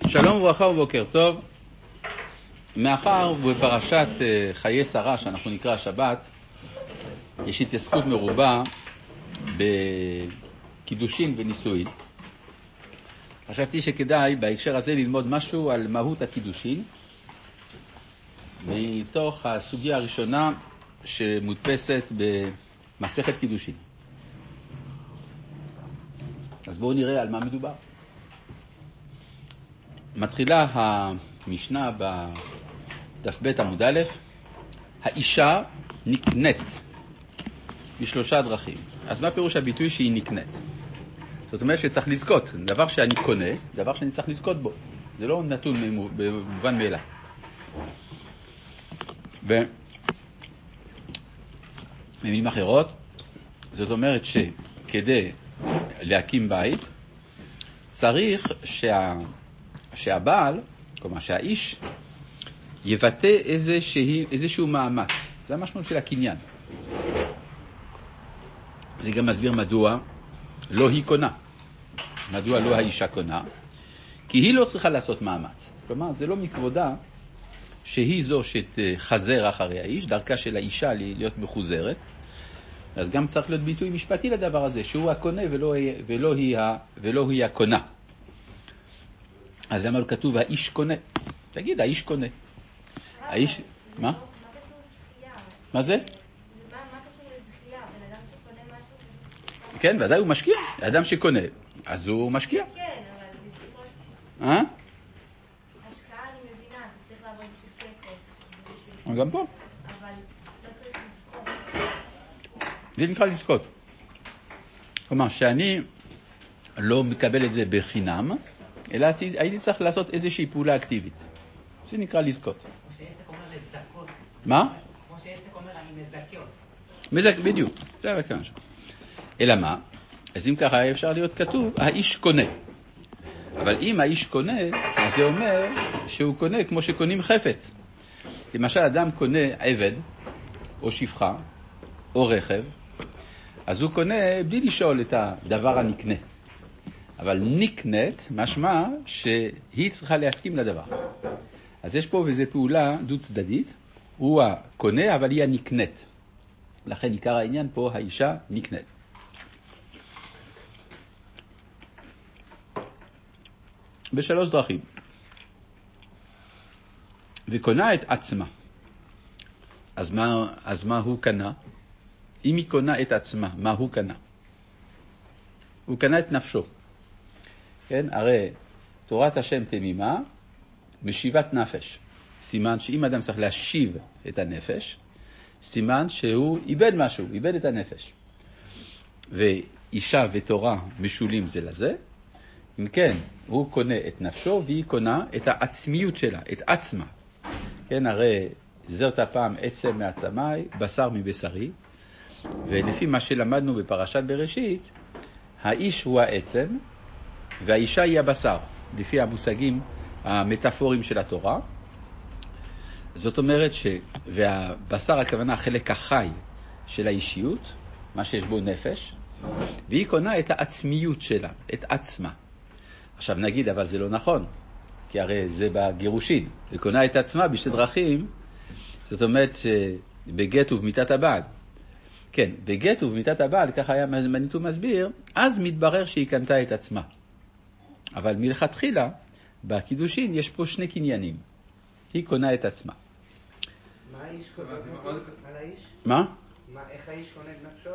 שלום וברכה ובוקר טוב. מאחר ובפרשת חיי שרה שאנחנו נקרא השבת יש התעסקות מרובה בקידושין ונישואין, חשבתי שכדאי בהקשר הזה ללמוד משהו על מהות הקידושין מתוך הסוגיה הראשונה שמודפסת במסכת קידושין. אז בואו נראה על מה מדובר. מתחילה המשנה בדף ב' עמוד א', האישה נקנית בשלושה דרכים. אז מה פירוש הביטוי שהיא נקנית? זאת אומרת שצריך לזכות, דבר שאני קונה, דבר שאני צריך לזכות בו. זה לא נתון במובן מאליו. במילים אחרות, זאת אומרת שכדי להקים בית צריך שהבעל, כלומר שהאיש, יבטא איזשהו מאמץ. זה המשמעות של הקניין. זה גם מסביר מדוע לא היא קונה. מדוע לא האישה קונה? כי היא לא צריכה לעשות מאמץ. כלומר, זה לא מכבודה שהיא זו שתחזר אחרי האיש, דרכה של האישה להיות מחוזרת. אז גם צריך להיות ביטוי משפטי לדבר הזה, שהוא הקונה ולא היא הקונה. אז למה לא כתוב האיש קונה? תגיד, האיש קונה. האיש, מה? מה זה? מה קשור לזכייה? בן אדם שקונה משהו? כן, ודאי הוא משקיע. האדם שקונה, אז הוא משקיע. כן, אבל לזכות... השקעה אני מבינה, צריך לעבוד בשביל כסף. גם פה. אבל לא צריך לזכות. זה נקרא לזכות. כלומר, שאני לא מקבל את זה בחינם, אלא הייתי צריך לעשות איזושהי פעולה אקטיבית. זה נקרא לזכות. כמו שעסק אומר לזכות. מה? כמו שעסק אומר אני מזכות. בדיוק, זה הכוונה שם. אלא מה? אז אם ככה אפשר להיות כתוב, האיש קונה. אבל אם האיש קונה, אז זה אומר שהוא קונה כמו שקונים חפץ. למשל, אדם קונה עבד, או שפחה, או רכב, אז הוא קונה בלי לשאול את הדבר הנקנה. אבל נקנית משמע שהיא צריכה להסכים לדבר. אז יש פה איזו פעולה דו צדדית, הוא הקונה אבל היא הנקנית. לכן עיקר העניין פה האישה נקנית. בשלוש דרכים. וקונה את עצמה. אז מה הוא קנה? אם היא קונה את עצמה, מה הוא קנה? הוא קנה את נפשו. כן? הרי תורת השם תמימה, משיבת נפש. סימן שאם אדם צריך להשיב את הנפש, סימן שהוא איבד משהו, איבד את הנפש. ואישה ותורה משולים זה לזה, אם כן, הוא קונה את נפשו והיא קונה את העצמיות שלה, את עצמה. כן, הרי זאת הפעם עצם מעצמי, בשר מבשרי, ולפי מה שלמדנו בפרשת בראשית, האיש הוא העצם, והאישה היא הבשר, לפי המושגים המטאפוריים של התורה. זאת אומרת והבשר הכוונה החלק החי של האישיות, מה שיש בו נפש, והיא קונה את העצמיות שלה, את עצמה. עכשיו נגיד, אבל זה לא נכון, כי הרי זה בגירושין, היא קונה את עצמה בשתי דרכים, זאת אומרת שבגט ובמיתת הבעל. כן, בגט ובמיתת הבעל, ככה היה מניטו מסביר, אז מתברר שהיא קנתה את עצמה. אבל מלכתחילה, בקידושין יש פה שני קניינים. היא קונה את עצמה. מה האיש קונה? על האיש? מה? איך האיש קונה את נפשו?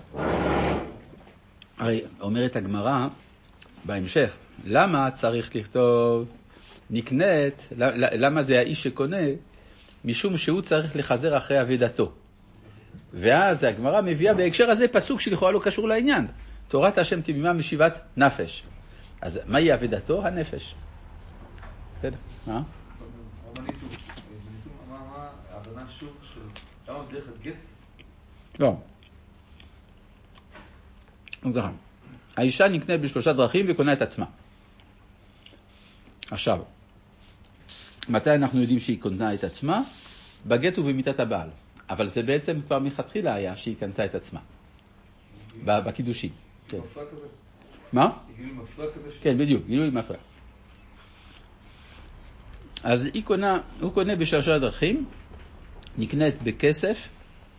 הרי אומרת הגמרא בהמשך, למה צריך לכתוב נקנית, למה זה האיש שקונה? משום שהוא צריך לחזר אחרי עבודתו. ואז הגמרא מביאה בהקשר הזה פסוק שלכאורה לא קשור לעניין. תורת השם תמימה משיבת נפש. אז מהי עבודתו? הנפש. בסדר, מה? מה ההבנה שוב של למה בדרך הגט? לא. האישה נקנית בשלושה דרכים וקונה את עצמה. עכשיו, מתי אנחנו יודעים שהיא קונה את עצמה? בגט ובמיתת הבעל. אבל זה בעצם כבר מלכתחילה היה שהיא קנתה את עצמה. בקידושין. כן. מפרע כזה? מה? גילוי מפרע כזה? כן, בדיוק, גילוי מפרע. אז הוא קונה בשלושה דרכים, נקנית בכסף,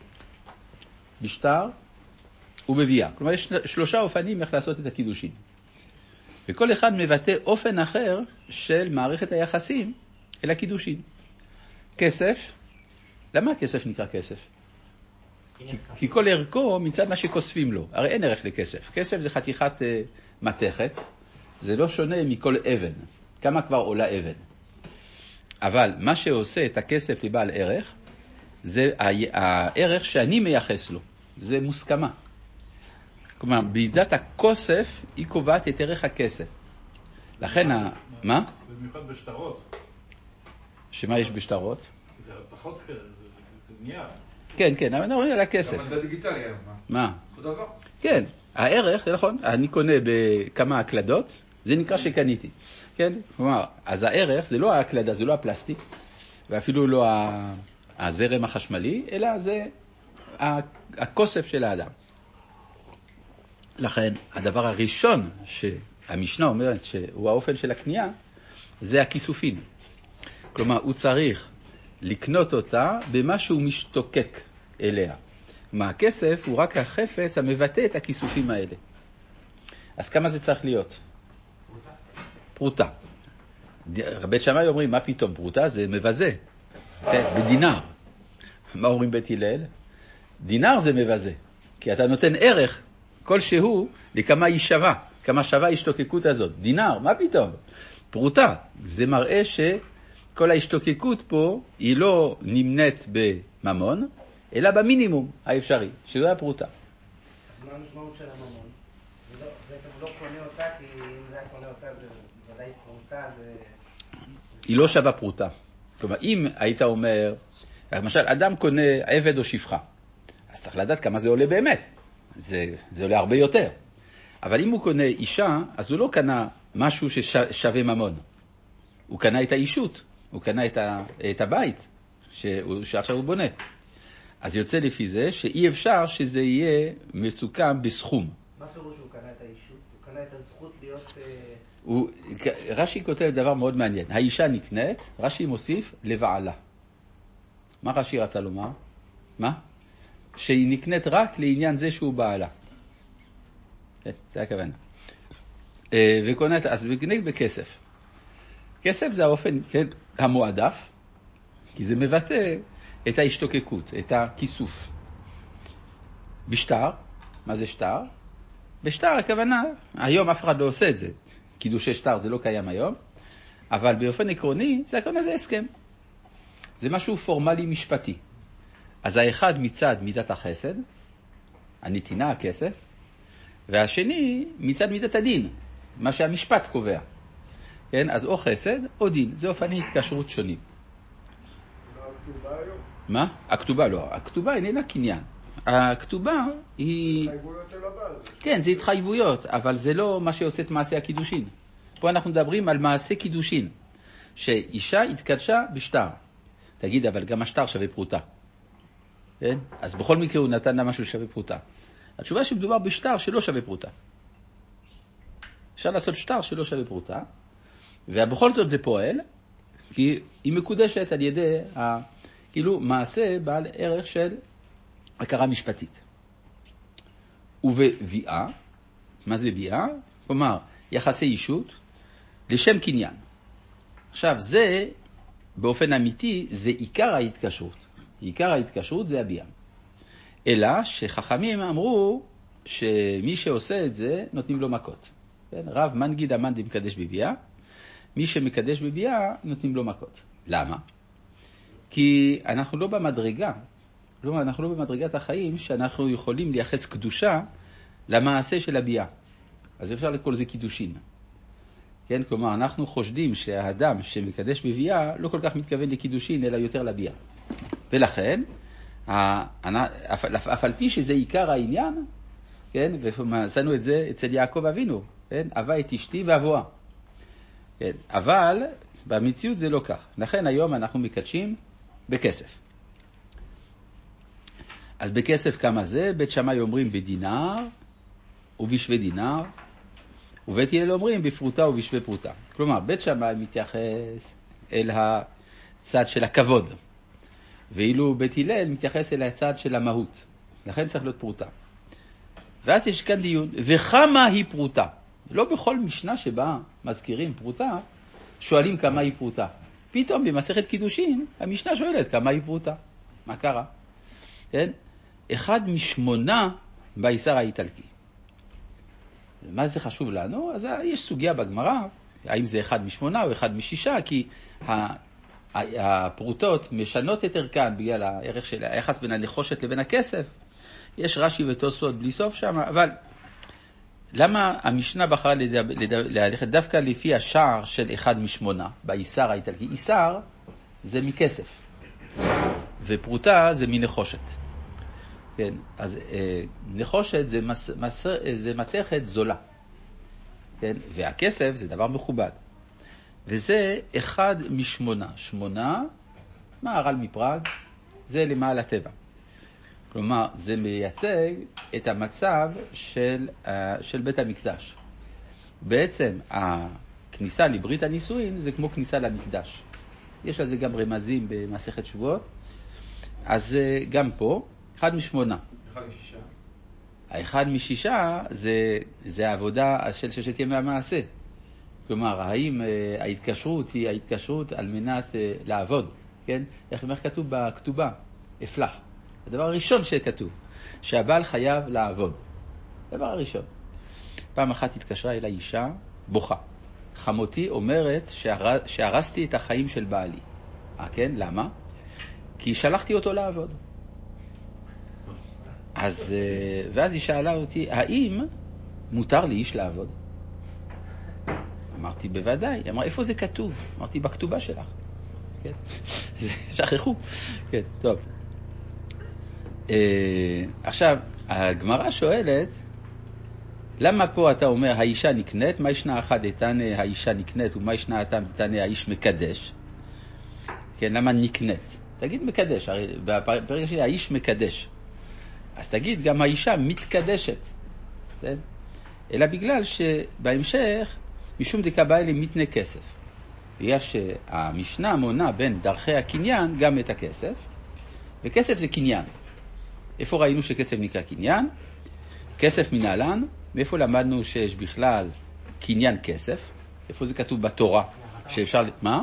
בשטר ובביאה. כלומר, יש שלושה אופנים איך לעשות את הקידושין. וכל אחד מבטא אופן אחר של מערכת היחסים אל הקידושין. כסף, למה הכסף נקרא כסף? כי כל ערכו מצד מה שכוספים לו. הרי אין ערך לכסף. כסף זה חתיכת מתכת, זה לא שונה מכל אבן. כמה כבר עולה אבן. אבל מה שעושה את הכסף לבעל ערך, זה הערך שאני מייחס לו. זה מוסכמה. כלומר, בידת הכוסף היא קובעת את ערך הכסף. לכן, מה? במיוחד בשטרות. שמה יש בשטרות? זה פחות כזה, זה נייר. כן, כן, אבל נראה על הכסף. גם מדע דיגיטלי היום. מה? אותו דבר. כן, הערך, זה נכון, אני קונה בכמה הקלדות, זה נקרא שקניתי. כן? כלומר, אז הערך זה לא הקלדה, זה לא הפלסטיק, ואפילו לא הזרם החשמלי, אלא זה הכוסף של האדם. לכן, הדבר הראשון שהמשנה אומרת שהוא האופן של הקנייה, זה הכיסופים. כלומר, הוא צריך לקנות אותה במה שהוא משתוקק אליה. מה הכסף הוא רק החפץ המבטא את הכיסופים האלה. אז כמה זה צריך להיות? פרוטה. בית שמאי אומרים, מה פתאום פרוטה? זה מבזה. כן, בדינר. מה אומרים בית הלל? דינר זה מבזה. כי אתה נותן ערך כלשהו לכמה היא שווה. כמה שווה ההשתוקקות הזאת. דינר, מה פתאום? פרוטה. זה מראה שכל ההשתוקקות פה היא לא נמנית בממון, אלא במינימום האפשרי, שזו הפרוטה. אז מה המשמעות של הממון? בעצם הוא לא קונה אותה, כי אם זה היה קונה אותה, זה ודאי פרוטה, זה... היא לא שווה פרוטה. כלומר, אם היית אומר, למשל, אדם קונה עבד או שפחה, אז צריך לדעת כמה זה עולה באמת. זה עולה הרבה יותר. אבל אם הוא קונה אישה, אז הוא לא קנה משהו ששווה ממון. הוא קנה את האישות, הוא קנה את הבית שעכשיו הוא בונה. אז יוצא לפי זה שאי אפשר שזה יהיה מסוכם בסכום. מה פירוש הוא קנה את האישות? הוא קנה את הזכות להיות... רש"י כותב דבר מאוד מעניין. האישה נקנית, רש"י מוסיף לבעלה. מה רש"י רצה לומר? מה? שהיא נקנית רק לעניין זה שהוא בעלה. זה הכוונה. אז וקנית בכסף. כסף זה האופן, כן, המועדף, כי זה מבטא את ההשתוקקות, את הכיסוף. בשטר, מה זה שטר? בשטר הכוונה, היום אף אחד לא עושה את זה. קידושי שטר זה לא קיים היום, אבל באופן עקרוני זה הכוונה זה הסכם. זה משהו פורמלי משפטי. אז האחד מצד מידת החסד, הנתינה, הכסף, והשני מצד מידת הדין, מה שהמשפט קובע. כן? אז או חסד או דין, זה אופני התקשרות שונים. הכתובה היום? מה? הכתובה לא, הכתובה איננה קניין. הכתובה היא... התחייבויות של הבעל. כן, זה התחייבויות, אבל זה לא מה שעושה את מעשה הקידושין. פה אנחנו מדברים על מעשה קידושין, שאישה התקדשה בשטר. תגיד, אבל גם השטר שווה פרוטה. כן? אז בכל מקרה הוא נתן לה משהו שווה פרוטה. התשובה שמדובר בשטר שלא שווה פרוטה. אפשר לעשות שטר שלא שווה פרוטה, ובכל זאת זה פועל, כי היא מקודשת על ידי כאילו מעשה בעל ערך של הכרה משפטית. ובביאה, מה זה ביאה? כלומר, יחסי אישות לשם קניין. עכשיו, זה באופן אמיתי, זה עיקר ההתקשרות. עיקר ההתקשרות זה הביאה. אלא שחכמים אמרו שמי שעושה את זה נותנים לו מכות. כן? רב מנגיד המנדי מקדש בביאה, מי שמקדש בביאה נותנים לו מכות. למה? כי אנחנו לא במדרגה, אנחנו לא במדרגת החיים שאנחנו יכולים לייחס קדושה למעשה של הביאה. אז אפשר לקרוא לזה קידושין. כן? כלומר, אנחנו חושדים שהאדם שמקדש בביאה לא כל כך מתכוון לקידושין, אלא יותר לביאה. ולכן, אף על פי שזה עיקר העניין, כן? ומצאנו את זה אצל יעקב אבינו, כן? אהבה את אשתי ואבואה. כן? אבל במציאות זה לא כך. לכן היום אנחנו מקדשים בכסף. אז בכסף כמה זה? בית שמאי אומרים בדינר ובשווה דינר, ובית הלל אומרים בפרוטה ובשווה פרוטה. כלומר, בית שמאי מתייחס אל הצד של הכבוד, ואילו בית הלל מתייחס אל הצד של המהות. לכן צריך להיות פרוטה. ואז יש כאן דיון, וכמה היא פרוטה? לא בכל משנה שבה מזכירים פרוטה, שואלים כמה היא פרוטה. פתאום במסכת קידושין, המשנה שואלת כמה היא פרוטה. מה קרה? כן? 1 מ8 באיסר האיטלקי. מה זה חשוב לנו? אז יש סוגיה בגמרא, האם זה 1 מ8 או 1 מ6, כי הפרוטות משנות את ערכן בגלל הערך של היחס בין הנחושת לבין הכסף. יש רש"י ותוספות בלי סוף שם, אבל למה המשנה בחרה ללכת דווקא לפי השער של 1 מ8 באיסר האיטלקי? איסר זה מכסף, ופרוטה זה מנחושת. כן, אז נחושת זה מתכת זולה, כן, והכסף זה דבר מכובד, וזה 1 מ8. 8 מהר"ל מפראג, זה למעל הטבע. כלומר, זה מייצג את המצב של בית המקדש. בעצם הכניסה לברית הנישואין זה כמו כניסה למקדש. יש לזה גם רמזים במסכת שבועות. אז גם פה 1 מ8. 1 מ6. 1 מ6 זה העבודה של 6 ימי המעשה. כלומר, האם ההתקשרות היא ההתקשרות על מנת לעבוד, כן? איך כתוב בכתובה? אפלח. הדבר הראשון שכתוב, שהבעל חייב לעבוד. הדבר הראשון. פעם אחת התקשרה אל האישה, בוכה. חמותי אומרת שהרסתי את החיים של בעלי. כן? למה? כי שלחתי אותו לעבוד. ואז היא שאלה אותי, האם מותר לאיש לעבוד? אמרתי, בוודאי. היא אמרה, איפה זה כתוב? אמרתי, בכתובה שלך. כן? שכחו. כן, טוב. עכשיו, הגמרא שואלת, למה פה אתה אומר, האישה נקנית, מה ישנה אחת דתנא האישה נקנית, ומה ישנה אתם דתנא האיש מקדש? כן, למה נקנית? תגיד מקדש, הרי בפרק שלי האיש מקדש. אז תגיד, גם האישה מתקדשת. כן? אלא בגלל שבהמשך, משום דקבע אלה מתנה כסף. בגלל שהמשנה מונה בין דרכי הקניין גם את הכסף, וכסף זה קניין. איפה ראינו שכסף נקרא קניין? כסף מנהלן. מאיפה למדנו שיש בכלל קניין כסף? איפה זה כתוב בתורה? שאפשר... מה?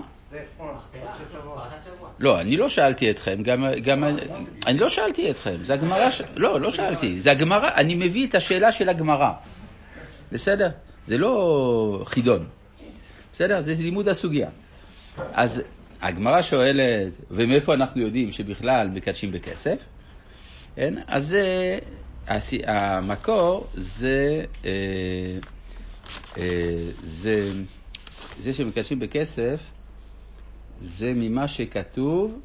לא, אני לא שאלתי אתכם, אני לא שאלתי אתכם, זה הגמרא, לא שאלתי, זה הגמרא, אני מביא את השאלה של הגמרא, בסדר? זה לא חידון, בסדר? זה לימוד הסוגיה. אז הגמרא שואלת, ומאיפה אנחנו יודעים שבכלל מקדשים בכסף? אז המקור זה שמקדשים בכסף, זה ממה שכתוב,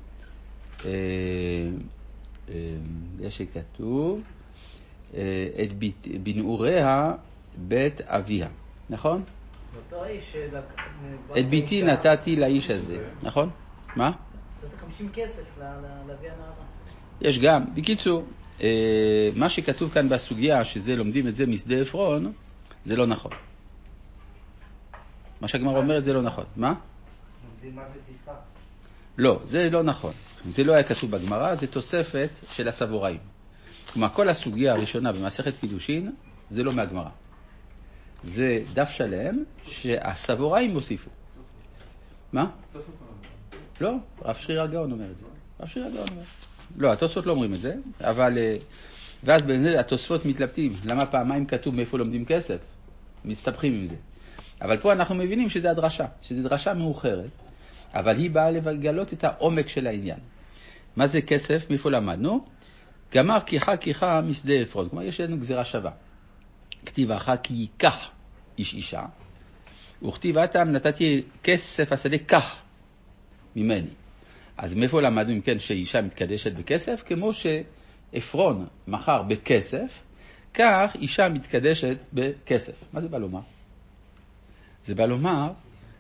את בנעוריה בית אביה, נכון? אותו האיש את ביתי נתתי לאיש הזה, נכון? מה? זאת 50 כסף להביא הנערה. יש גם, בקיצור, מה שכתוב כאן בסוגיה, שזה לומדים את זה משדה עפרון, זה לא נכון. מה שהגמרא אומרת זה לא נכון. מה? לומדים מה זה טיפה. לא, זה לא נכון. זה לא היה כתוב בגמרא, זה תוספת של הסבוראים. כלומר, כל הסוגיה הראשונה במסכת קידושין, זה לא מהגמרא. זה דף שלם שהסבוראים מוסיפו. מה? לא, רב שריר הגאון אומר את זה. רב שריר הגאון אומר. לא, התוספות לא אומרים את זה, אבל... ואז באמת התוספות מתלבטים. למה פעמיים כתוב מאיפה לומדים כסף? מסתבכים עם זה. אבל פה אנחנו מבינים שזה הדרשה, שזה דרשה מאוחרת, אבל היא באה לגלות את העומק של העניין. מה זה כסף? מאיפה למדנו? גמר כיחה משדה עפרון. כלומר, יש לנו גזירה שווה. כתיב אחר כי ייקח איש אישה, וכתיב אתם נתתי כסף השדה כך ממני. אז מאיפה למדנו אם כן שאישה מתקדשת בכסף? כמו שעפרון מחר בכסף, כך אישה מתקדשת בכסף. מה זה בא לומר? זה בא לומר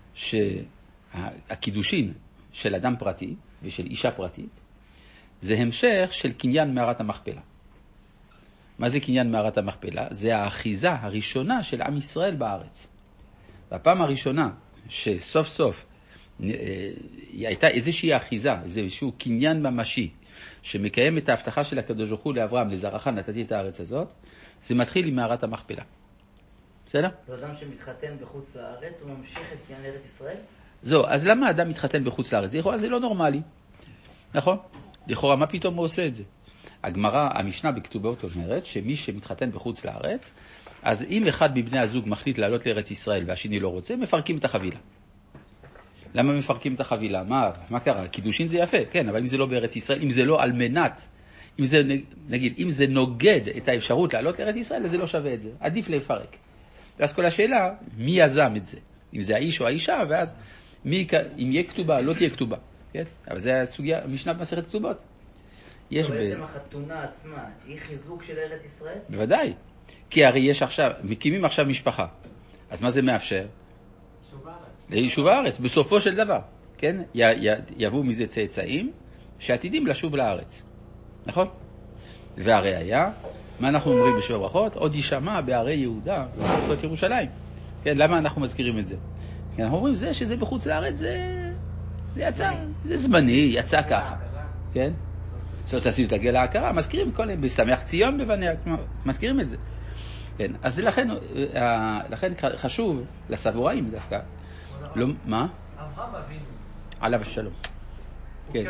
שהקידושין של אדם פרטי ושל אישה פרטית זה המשך של קניין מערת המכפלה. מה זה קניין מערת המכפלה? זה האחיזה הראשונה של עם ישראל בארץ. והפעם הראשונה שסוף סוף הייתה איזושהי אחיזה, איזשהו קניין ממשי, שמקיים את ההבטחה של הקדוש ברוך הוא לאברהם, לזרעך נתתי את הארץ הזאת, זה מתחיל עם מערת המכפלה. בסדר? זה אדם שמתחתן בחוץ לארץ, הוא ממשיך את קניין ארץ ישראל? זהו, אז למה אדם מתחתן בחוץ לארץ? לכאורה זה לא נורמלי, נכון? לכאורה, מה פתאום הוא עושה את זה? הגמרא, המשנה בכתובות אומרת שמי שמתחתן בחוץ לארץ, אז אם אחד מבני הזוג מחליט לעלות לארץ ישראל והשני לא רוצה, מפרקים את החבילה. למה מפרקים את החבילה? מה קרה? קידושין זה יפה, כן, אבל אם זה לא בארץ ישראל, אם זה לא על מנת, אם זה נוגד את האפשרות לעלות לארץ ישראל, אז זה לא שווה את זה. עדיף לפרק. ואז כל השאלה, מי יזם את זה? אם זה האיש או האישה, ואז אם יהיה כתובה, לא תהיה כתובה. כן? אבל זה הסוגיה, המשנה במסכת כתובות. בעצם החתונה עצמה, היא חיזוק של ארץ ישראל? בוודאי. כי הרי יש עכשיו, מקימים עכשיו משפחה. אז מה זה מאפשר? יישוב הארץ, בסופו של דבר. כן? יבואו מזה צאצאים שעתידים לשוב לארץ. נכון? והראיה, מה אנחנו אומרים בשבע ברכות? עוד יישמע בערי יהודה ובארצות ירושלים. כן, למה אנחנו מזכירים את זה? כי אנחנו אומרים זה שזה בחוץ לארץ זה יצא, זה זמני, יצא ככה. כן? סוף סוף תגיע להכרה, מזכירים כל הם בשמח ציון בבניה, מזכירים את זה. כן, אז לכן חשוב לסבוראים דווקא. לא, מה? אברהם אבינו. עליו השלום. הוא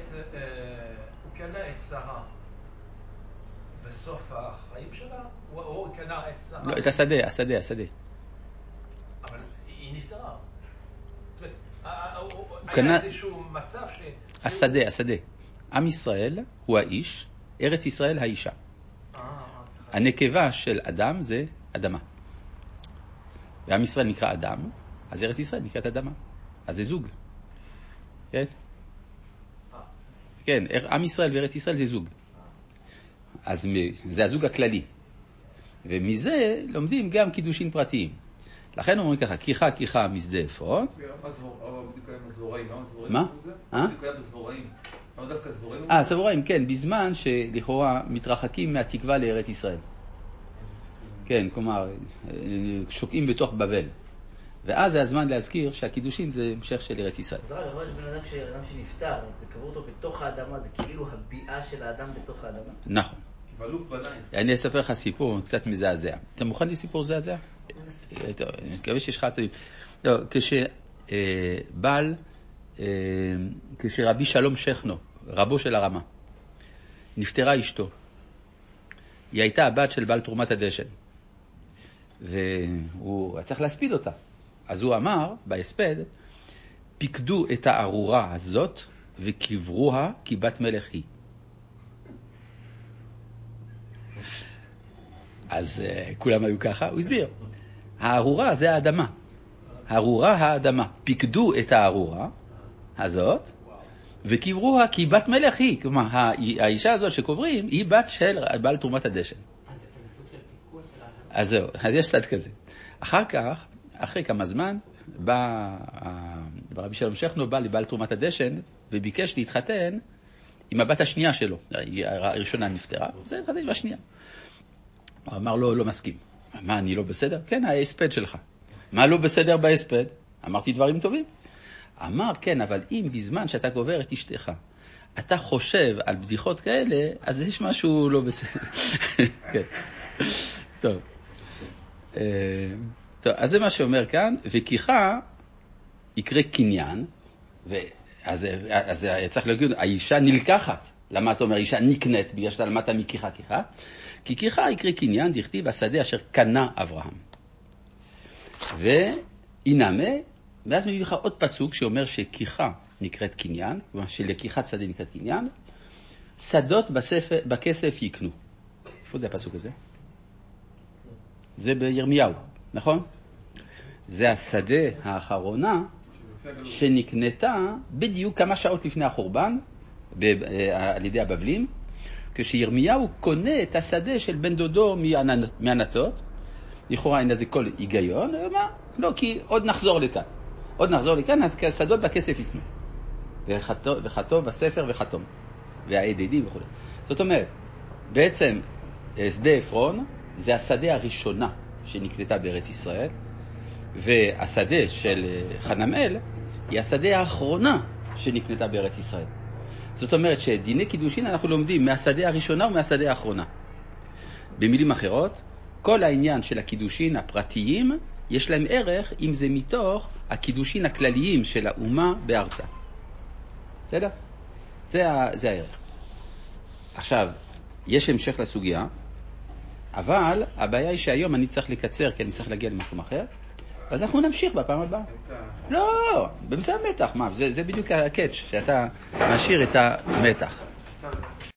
קנה את שרה בסוף החיים שלה, הוא קנה את שרה. לא, את השדה. אבל היא נפטרה. זאת אומרת, היה איזשהו מצב השדה. עם ישראל הוא האיש, ארץ ישראל האישה. הנקבה של אדם זה אדמה. ועם ישראל נקרא אדם, אז ארץ ישראל נקראת אדמה. אז זה זוג. כן? כן, עם ישראל וארץ ישראל זה זוג. אז זה הזוג הכללי. ומזה לומדים גם קידושין פרטיים. לכן אומרים ככה, כיחה משדה עפרון. מה? סבוראים, כן, בזמן שלכאורה מתרחקים מהתקווה לארץ ישראל. כן, כלומר, שוקעים בתוך בבל. ואז זה הזמן להזכיר שהקידושין זה המשך של ארץ ישראל. אז רק בן אדם שנפטר, וקברו אותו בתוך האדמה, זה כאילו הביאה של האדם בתוך האדמה? נכון. אני אספר לך סיפור קצת מזעזע. אתה מוכן לסיפור זעזע? אני מקווה שיש לך עצבים. לא, כשרבי שלום שכנו, רבו של הרמה, נפטרה אשתו. היא הייתה הבת של בעל תרומת הדשן. והוא צריך להספיד אותה. אז הוא אמר, בהספד, פיקדו את הארורה הזאת וקברוה כי בת מלך היא. אז כולם היו ככה, הוא הסביר. הארורה זה האדמה. האדמה. פיקדו את הארורה הזאת וקברוה כי בת מלך היא. כלומר, האישה הזאת שקוברים היא בת של בעל תרומת הדשן. אז זהו, אז יש צד כזה. אחר כך, אחרי כמה זמן, רבי שלום שכנו בא לבעל תרומת הדשן וביקש להתחתן עם הבת השנייה שלו. הראשונה נפטרה, זה התחתן עם השנייה. הוא אמר לו, לא מסכים. מה, אני לא בסדר? כן, ההספד שלך. מה לא בסדר בהספד? אמרתי דברים טובים. אמר, כן, אבל אם בזמן שאתה קובר את אשתך, אתה חושב על בדיחות כאלה, אז יש משהו לא בסדר. כן. טוב. טוב, אז זה מה שאומר כאן, וכיחה יקרה קניין, אז צריך להגיד, האישה נלקחת. למה אתה אומר, האישה נקנית, בגלל שאתה למדת מכיחה. כי כיחה יקרה קניין, דכתיב השדה אשר קנה אברהם. והנמה, ואז מביא לך עוד פסוק שאומר שכיחה נקראת קניין, כלומר שלקיחת שדה נקראת קניין, שדות בכסף יקנו. איפה זה הפסוק הזה? זה בירמיהו, נכון? זה השדה האחרונה שנקנתה בדיוק כמה שעות לפני החורבן על ידי הבבלים, כשירמיהו קונה את השדה של בן דודו מענתות. לכאורה אין לזה כל היגיון, מה? לא, כי עוד נחזור לכאן, אז השדות בכסף יקנו. וחתום בספר וחתום. והעדדים וכו'. זאת אומרת, בעצם שדה עפרון זה השדה הראשונה שנקנתה בארץ ישראל, והשדה של חנמאל היא השדה האחרונה שנקנתה בארץ ישראל. זאת אומרת שדיני קידושין אנחנו לומדים מהשדה הראשונה ומהשדה האחרונה. במילים אחרות, כל העניין של הקידושין הפרטיים יש להם ערך אם זה מתוך הקידושין הכלליים של האומה בארצה. בסדר? זה הערך. עכשיו, יש המשך לסוגיה, אבל הבעיה היא שהיום אני צריך לקצר כי אני צריך להגיע למקום אחר, אז אנחנו נמשיך בפעם הבאה. לא, במסע מתח, מה? זה בדיוק הקאץ' שאתה משאיר את המתח.